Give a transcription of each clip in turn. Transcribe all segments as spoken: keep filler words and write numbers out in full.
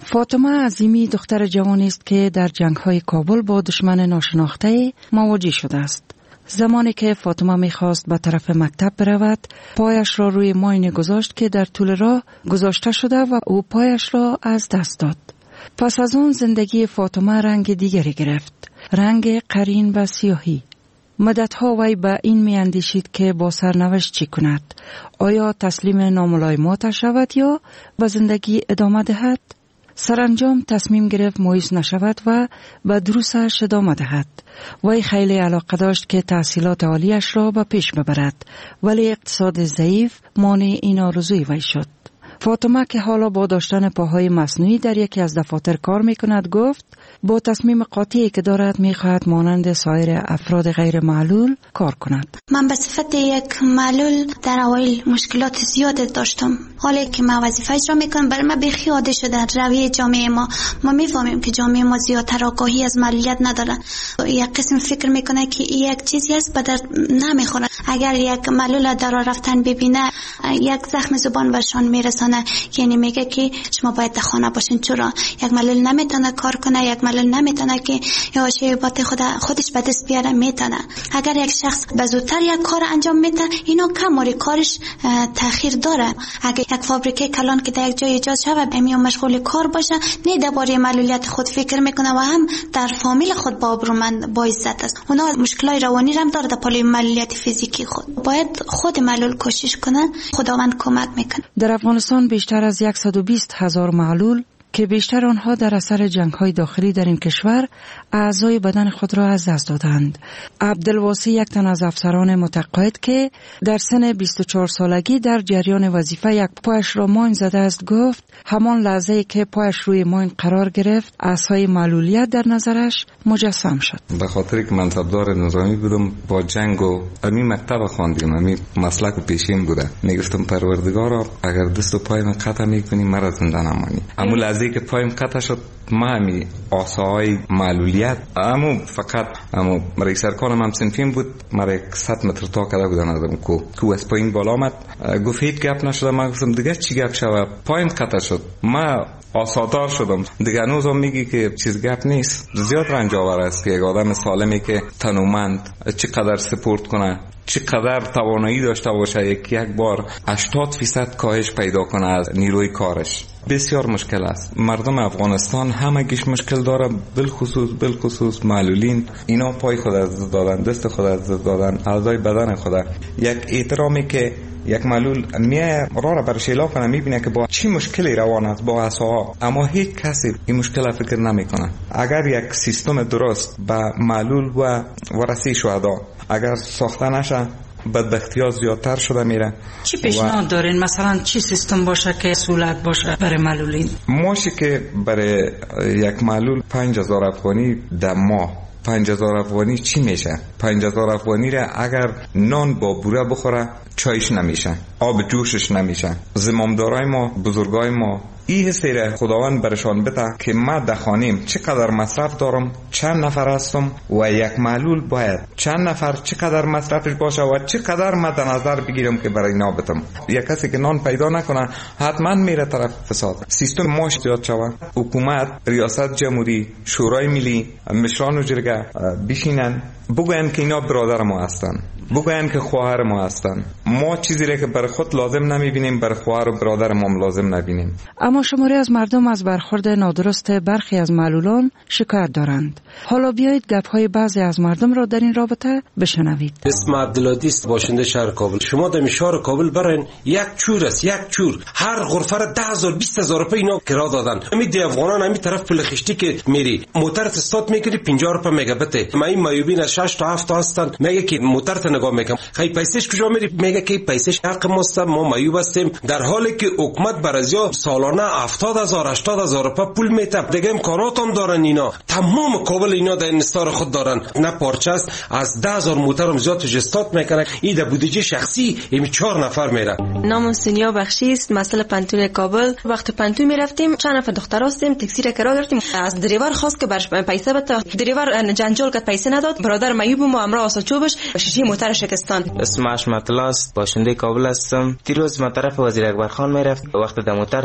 فاطمه عظیمی دختر جوانی است که در جنگ‌های کابل با دشمن ناشناخته مواجه شده است. زمانی که فاطمه می‌خواست به طرف مکتب برود، پایش را روی ماین گذاشت که در طول راه گذاشته شده و او پایش را از دست داد. پس از اون زندگی فاطمه رنگ دیگری گرفت، رنگ قرین و سیاهی. مدتها وی به این می اندیشید که با سرنوشت چی کند. آیا تسلیم ناملایمات شود یا به زندگی ادامه دهد؟ سرانجام تصمیم گرفت مایوس نشود و به دروسش ادامه دهد. وی خیلی علاقه داشت که تحصیلات عالیش را به پیش ببرد، ولی اقتصاد ضعیف مانع این آرزوی وی شد. فاطمه که حالا با داشتن پاهای مصنوعی در یکی از دفاتر کار می کند گفت با تصمیم قاطعی که دارد می خواهد مانند سایر افراد غیر معلول کار کند. من به صفت یک معلول در اوایل مشکلات زیاد داشتم. حالا که من وظیفه اجرا میکنم برای من بیخیاده شده رویه جامعه ما. ما میفهمیم که جامعه ما زیادتر آگاهی از معلولیت نداره. یک قسم فکر میکنه که این یک چیزی است به درد نمیخوره. اگر یک معلول در راه رفتن ببینه یک زخم زبان برشان میرسانه، یعنی میگه که شما باید در خانه باشین. چرا یک معلول نمیتونه کار کنه، یک معلول نمیتونه که یا بات خود خودش به دست بیاره میتونه. اگر یک شخص به زودتر یک کار انجام میده، اینا کماری کارش تاخیر داره. اگر یک فابریکه کلان که در یک جای ایجاد شود امیون مشغول کار باشه، نه درباره معلولیت خود فکر میکنه و هم در فامیل خود با ابرومند با عزت است. اونا مشکلای روانی هم داره در پالوی معلولیت فیزیکی خود. باید خود معلول کوشش کنه، خداوند کمک میکنه. در افغانستان بیشتر از صد و بیست هزار معلول که بیشتر آنها در اثر جنگ‌های داخلی در این کشور اعضای بدن خود را از دست دادند. عبدالواسی یک تن از افسران متقاعد که در سن بیست و چهار سالگی در جریان وظیفه یک پایش را ماین زده است گفت همان لحظه‌ای که پایش روی ماین قرار گرفت اثرهای معلولیت در نظرش مجسم شد. به خاطر که منصبدار نظامی بودم، با جنگ و امی مکتب خواندیم، امی مسلک و پیشین بوده. میگفتم پروردگارا اگر دست و پای من قطع میکنی مرا زنده نمانی. اما لحظه‌ای که پایم قطع شد ما همی آسای معلولیت اما فقط اما رئیس ارکانم هم سنفیم بود، مرا یک صد متر تا کده بودن ازم کو کو از پایین بالا آمد. گفت هیچ گپ نشده. من گفتم دیگه چی گپ شود؟ پایم قطع شد، ما آسادار شدم. دیگه هنوزم میگی که چیز گپ نیست. زیاد رنج آور است که یک آدم سالمی که تنومند چقدر سپورت کنه، چقدر توانایی داشته باشه یک یک بار هشتاد درصد کاهش پیدا کنه از نیروی کارش. بسیار مشکل است. مردم افغانستان همگیش مشکل داره، بالخصوص بالخصوص معلولین. اینا پای خود از دادن، دست خود از دادن، اعضای بدن خود. یک احترامی که یک معلول میه راه را برش اعلام کنه، میبینه که با چی مشکلی روان است با اعصابها، اما هیچ کسی این مشکل فکر نمیکنه. اگر یک سیستم درست به معلول و ورثه شهدا اگر ساخته نشه، بدبختی ها زیادتر شده میره. چی پیشنهاد دارین؟ مثلا چی سیستم باشه که سهولت باشه برای معلولین؟ ماشی که برای یک معلول پنج هزار افغانی در ماه، پنج هزار افغانی چی میشه؟ پنج هزار افغانی را اگر نان با بوره بخوره چایش نمیشه، آب جوشش نمیشه. زمامدارای ما، بزرگای ما این حسی را خداوند برشان بده که ما در خانیم چقدر مصرف دارم، چند نفر هستم و یک معلول باید چند نفر چقدر مصرفش باشه و چقدر ما در نظر بگیرم که برای اینا بدم. یک کسی که نان پیدا نکنه حتما میره طرف فساد. سیستم ماش زیاد شود، حکومت، ریاست جمهوری، شورای ملی، مشران و جرگه بشینن بگوین که اینا برادر ما هستن، بگوین که خواهر ما هستن. ما چیزی را که برای خود لازم نمیبینیم برای خواهر و برادر ما لازم نبینیم. اما شماری از مردم از برخورد نادرست برخی از معلولان شکایت دارند. حالا بیایید گپ‌های بعضی از مردم را در این رابطه بشنوید. اسم عبدالعادی است، باشنده شهر کابل. شما در شهر کابل برین یک چور است، یک چور هر غرفه را ده هزار بیست هزار روپیه اینا کرا دادن. همین دی افغانان همین طرف پلخشتی که میری موتر استاد میگیری پنجاه روپیه مگابت. ما این مایوبین از شش تا هفت تا هستن، میگه که موتر نگاه میکنم خیلی پیسش کجا میری؟ میگه که پیسش حق ماست، ما مایوب هستیم. در حالی که حکومت برازیا سالانه هفتاد هزار هشتاد هزار روپیه پول میته. دیگه امکانات هم دارن اینا، تمام کابل اینا در انحصار خود دارن. نه پارچه است، از ده هزار موتر هم زیاد تجستات میکنه. این در بودجه شخصی این چهار نفر میره. نام سینیا بخشی است، مسئله پنتون کابل. وقت پنتون میرفتیم چند نفر دختر هستیم، تاکسی را کرا گرفتیم. از دریور خواست که برش پیسه بده، دریور جنجال کرد، پیسه نداد. برادر مایوب ما امرا آساچوبش شیشه موتر شکستان. اسمش مطلع است، باشنده کابل هستم. دیروز ما طرف وزیر اکبر خان میرفت، وقت در موتر سوار شد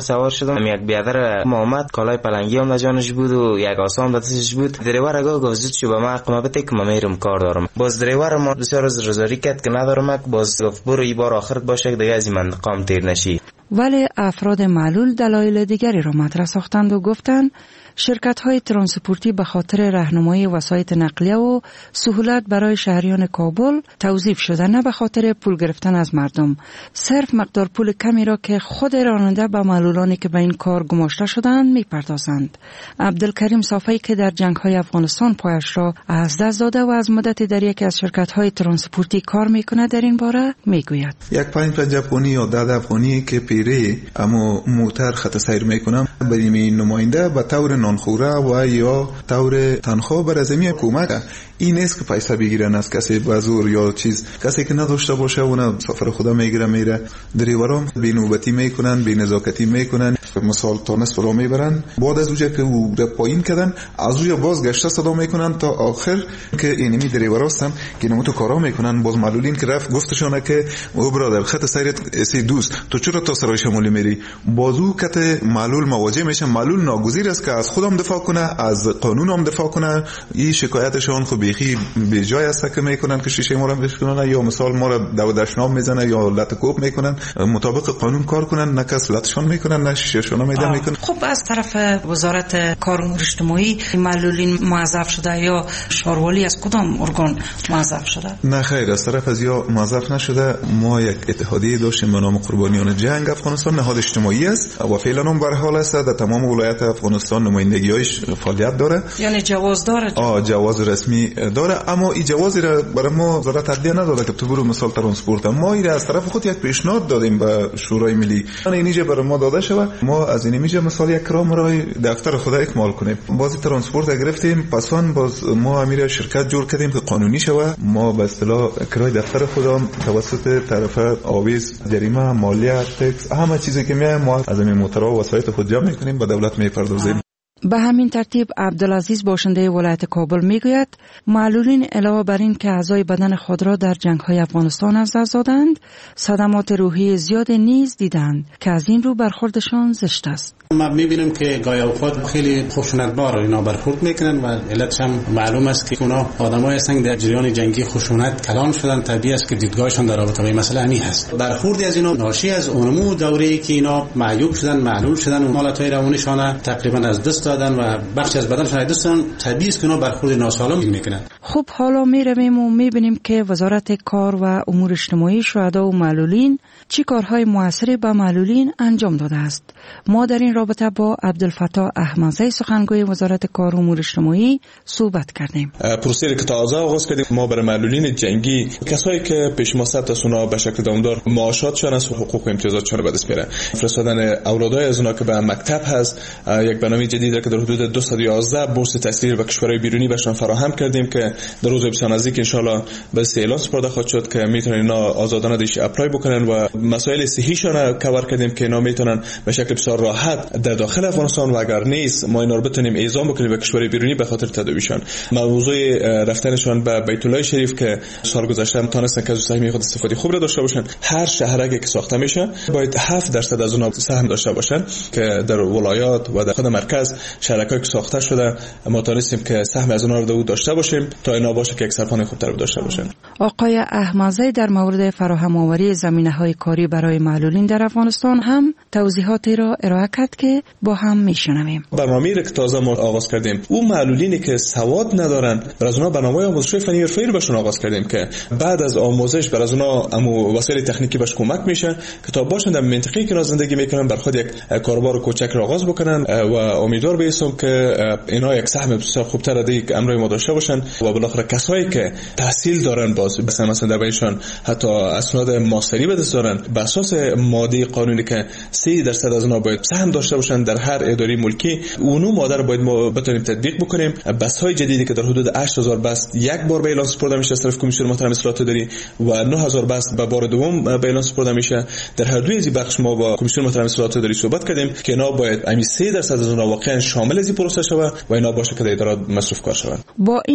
شدم. یک بیادر محمد کالای پلنگی هم جانش بود و یک آسام دستش بود. دریور اگه گفت شو به ما قما بده که من میرم کار دارم. باز دریور ما بسیار از رزاری کرد که ندارم، باز گفت برو این بار آخرت باشه دیگه از این منطقه تیر نشی. ولی افراد معلول دلایل دیگری را مطرح ساختند و گفتند شرکت‌های ترانسپورتی به خاطر راهنمایی وسایط نقلیه و سهولت برای شهریان کابل توظیف شده، نه به خاطر پول گرفتن از مردم. صرف مقدار پول کمی را که خود راننده به معلولانی که به این کار گماشته شدند می‌پردازند. عبدالکریم صافی که در جنگ‌های افغانستان پایش را از دست داده و از مدتی در یکی از شرکت‌های ترانسپورتی کار می‌کند در این باره می‌گوید: یک پنج پنج افغانی یا ده افغانی که پیری اما موتر خط سیر می‌کنم برای این نماینده به طور نانخوره و یا طور تنخواه بر زمین حکومت. این نیست که پیسه بگیرن از کسی به زور یا چیز. کسی که نداشته باشه اون سفر خدا میگیره میره. دریورام بی نوبتی میکنن، بی نزاکتی میکنن. مثال تا نصف راه میبرن، بعد از اونجا که او به پایین کردن از اونجا باز گشته صدا میکنن تا آخر که اینمی دریورا هستن که نمو تو کارا میکنن. باز معلولین که رفت گفتشونه که او برادر خط سیرت سی دوست تو چرا تا سرای شمالی میری؟ بازو کت معلول مواجه میشه. معلول ناگزیر است که از خودم دفاع کنه، از قانون هم دفاع کنه. این شکایتشون خب بیخی به جای است که میکنن که شیشه ما رو بشکنن یا مثال ما رو دو دشنام میزنه یا لط کوب میکنن. مطابق قانون کار کنن، نه کس لطشون میکنن نه شیشهشون میدن میکنن. خب از طرف وزارت کار و امور اجتماعی معلولین موظف شده یا شاروالی از کدام ارگان موظف شده؟ نه خیر، از طرف از یا موظف نشده. ما یک اتحادیه داشتیم به نام قربانیان جنگ افغانستان، نهاد اجتماعی است و فعلا هم بر حال است در تمام ولایت افغانستان نمایندگی‌هاش فعالیت داره. یعنی جواز داره؟ آ جواز رسمی داره، اما این جوازی را برای ما وزارت عدلیه نداده که تو برو مثال ترانسپورت. ما این از طرف خود یک پیشنهاد دادیم به شورای ملی اینجا برای ما داده شود. ما از این میجه مثال یک کرام رای دفتر خدا اکمال کنیم. بازی ترانسپورت گرفتیم، پسان باز ما امیر شرکت جور کردیم که قانونی شود. ما به اصطلاح کرای دفتر خدا توسط طرف آویز جریمه مالیه تکس همه چیزی که میای ما از این موترها و وسایط خود جمع میکنیم به دولت میپردازیم. به همین ترتیب عبدالعزیز باشنده ولایت کابل میگوید معلولین علاوه بر این که اعضای بدن خود را در جنگ‌های افغانستان از دست دادند، صدمات روحی زیاد نیز دیدند که از این رو برخوردشان زشت است. ما میبینیم که گاهی اوقات خیلی خشونتبار اینا برخورد میکنن و علتش هم معلوم است که اونا آدمای هستن در جریان جنگی خشونت کلان شدن. طبیعی است که دیدگاهشون در رابطه با این مسئله همین هست. برخوردی از اینا ناشی از اونمو دوره‌ای که اینا معیوب شدن، معلول شدن و مالت‌های روانیشان تقریبا از دست دادن و بخش از بدنشون از دست دادن. طبیعی است که اینا برخورد ناسالم میکنن. خب حالا میرویم و میبینیم که وزارت کار و امور اجتماعی شهدا و معلولین چی کارهای موثری به معلولین انجام داده است. ما در این رابطه با عبدالفتاح احمدزی سخنگوی وزارت کار و امور اجتماعی صحبت کردیم. پروسه که تازه آغاز کردیم ما برای معلولین جنگی، کسایی که پیش مصرف از اونا به شکل دامدار معاشاتشون از حقوق و امتیازاتشون به دست میاره، فرستادن اولادای از اونا که به مکتب هست، یک برنامه جدید که در حدود دویست و یازده بورس تحصیلی به کشورهای بیرونی بهشون فراهم کردیم که در روز بسیار نزدیک ان شاء الله به اعلان سپرده خواهد شد که میتونن اینا آزادانه دیش اپلای بکنن و مسائل صحیحشون کاور کردیم که اینا میتونن به شکل بسیار راحت در داخل افغانستان و اگر نیست ما اینا رو بتونیم اعزام بکنیم به کشورهای بیرونی به خاطر تداویشون. موضوع رفتنشون به بیت الله شریف که سال گذشته هم تونستن که از سهم خود استفاده خوب را داشته باشن. هر شهرکی که ساخته میشه باید هفت درصد از اونها سهم داشته باشن که در ولایات و در خود مرکز شهرکایی که ساخته شده ما تونستیم که سهم از اونها رو داشته باشیم تا اینا باشه که یک سرپان خوبتر داشته باشن. آقای احمدزی در مورد فراهم آوری زمینه‌های کاری برای معلولین در افغانستان هم توضیحاتی را ارائه کرد که با هم میشنویم. برنامه‌ای که تازه ما آغاز کردیم اون معلولینی که سواد ندارن بر از اونها برنامه آموزشی فنی حرفه‌ای رو بهشون آغاز کردیم که بعد از آموزش بر از اونها امو وسایل تکنیکی بهش کمک میشه که تا باشن در منطقه‌ای که زندگی میکنن بر خود یک کاروبار کوچک را آغاز بکنن و امیدوار باشیم که اینا یک سهم بسیار خوبتر دیگه که امروز ما داشته باشن و بالاخره کسایی که تحصیل دارن باز مثلا مثلا در بینشان حتی اسناد ماستری به دست دارن به اساس ماده قانونی که سه درصد از اونها باید سهم داشته باشن در هر اداره ملکی، اونو ماده رو باید ما بتونیم تطبیق بکنیم. بس‌های جدیدی که در حدود هشت هزار بست یک بار به اعلان سپرده میشه از طرف کمیسیون محترم اصلاحات اداری و نه هزار بست به بار دوم به اعلان سپرده میشه. در هر دوی از بخش ما با کمیسیون محترم اصلاحات اداری صحبت کردیم که اینا باید همین سه درصد از اونها واقعا شامل از این پروسه شود و اینا باشه که در ادارات مصرف کار شود. با این همه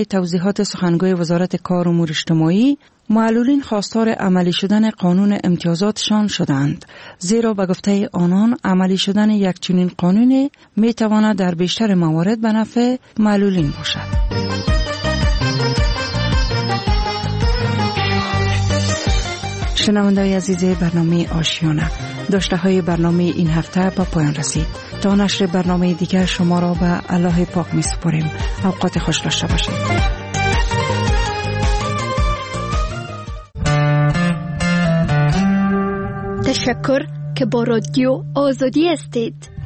توضیحات سخنگوی وزارت کار و امور اجتماعی، معلولین خواستار عملی شدن قانون امتیازاتشان شدند، زیرا به گفته آنان عملی شدن یک چنین قانونی می تواند در بیشتر موارد به نفع معلولین باشد. شنونده‌های عزیز برنامه آشیانه، داشته های برنامه این هفته با پایان رسید. تا نشر برنامه دیگر شما را به الله پاک می سپاریم. اوقات خوش داشته باشید. تشکر که با رادیو آزادی هستید.